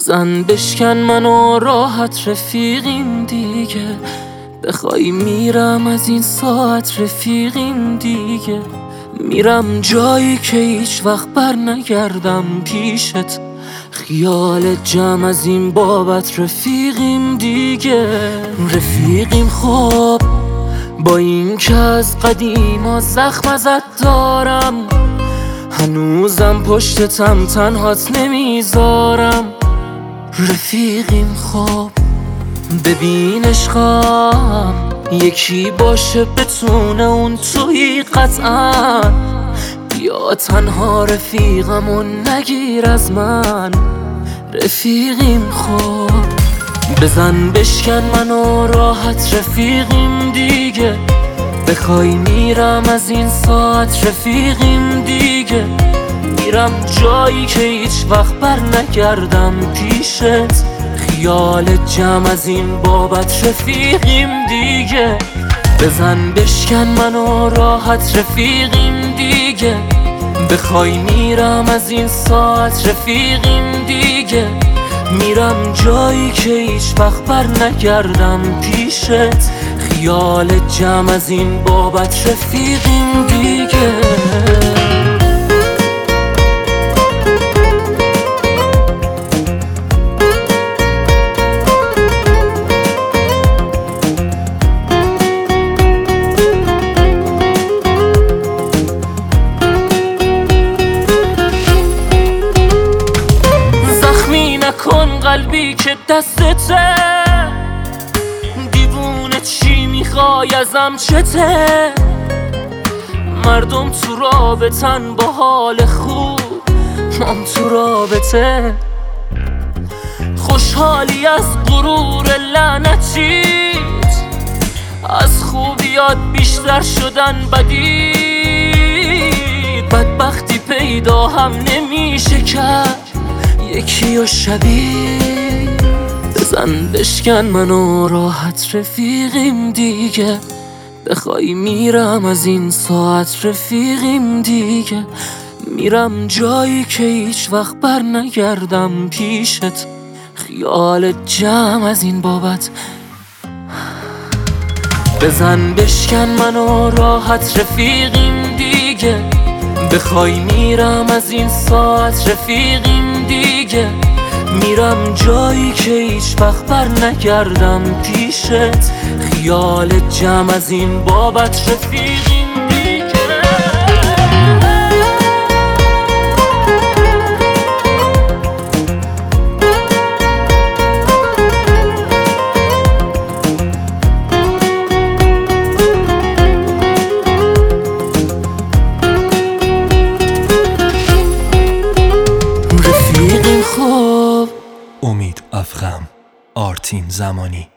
بزن بشکن منو راحت رفیقیم دیگه، بخوای میرم از این ساعت رفیقیم دیگه. میرم جایی که هیچ وقت بر نگردم پیشت، خیال جمع از این بابت رفیقیم دیگه. رفیقیم خب با این که از قدیما زخم ازت دارم، هنوزم پشتتم تنهات نمیذارم. رفیقیم خب ببین عشقم یکی باشه بتونه اون توی قطعا، بیا تنها رفیقمو نگیر از من. رفیقیم خب بزن بشکن منو راحت رفیقیم دیگه، بخوای میرم از این ساعت رفیقیم دیگه. میرم جایی که هیچ وقت بر نگردم پیشت، خیال جمع از این بابت رفیقیم دیگه. بزن بشکن منو راحت رفیقیم دیگه، بخوای میرم از این ساعت رفیقیم دیگه. میرم جایی که هیچ وقت بر نگردم پیشت، خیال جمع از این بابت رفیقیم دیگه. کن قلبی که دستته، دیوونه چی میخوای ازم چته؟ مردم تو رابطن با حال خوب، من تو رابطه. خوشحالی از غرور لعنتیت، از خوبیات بیشتر شدن بدید. بدبختی پیدا هم نمیشه کرد یکی و شبیه. بزن بشکن منو راحت رفیقیم دیگه، بخوای میرم از این ساعت رفیقیم دیگه. میرم جایی که هیچ وقت بر نگردم پیشت، خیال جمع از این بابت. بزن بشکن منو راحت رفیقیم دیگه، بخوای میرم از این ساعت رفیقیم دیگه. میرم جایی که هیچ وقت بر نگردم پیشت، خیال جمع از این بابت رفیقیم دیگه. امید افخم، آرتین زمانی.